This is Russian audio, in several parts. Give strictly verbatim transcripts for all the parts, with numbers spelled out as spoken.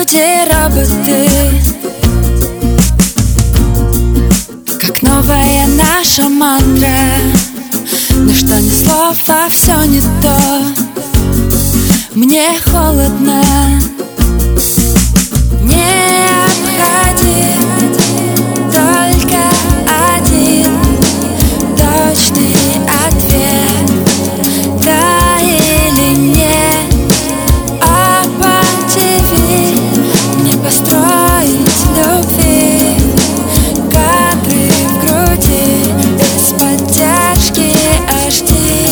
эти роботы, как новая наша мантра. Но что ни слов, а все не то. Мне холодно. Необходим только один точный ответ, да или нет. А по ТВ не построить любви, кадры в груди без поддержки эйч ди.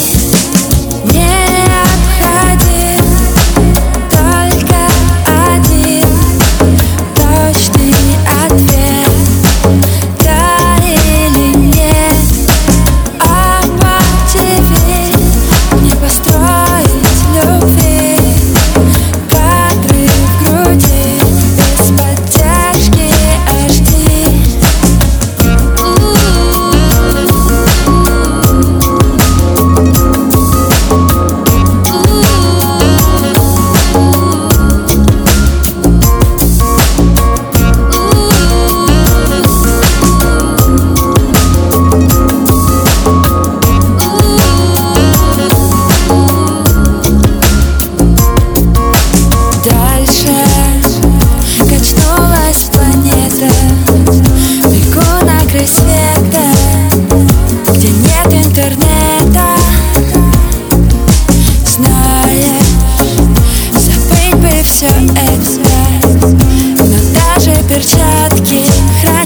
Необходим только один точный ответ, да или нет. А по ТВ не построить любви, кадры в груди без поддержки эйч ди. Качнулась планета, бегу на край света, где нет интернета. Знаешь, забыть бы все это, но даже перчатки хранят.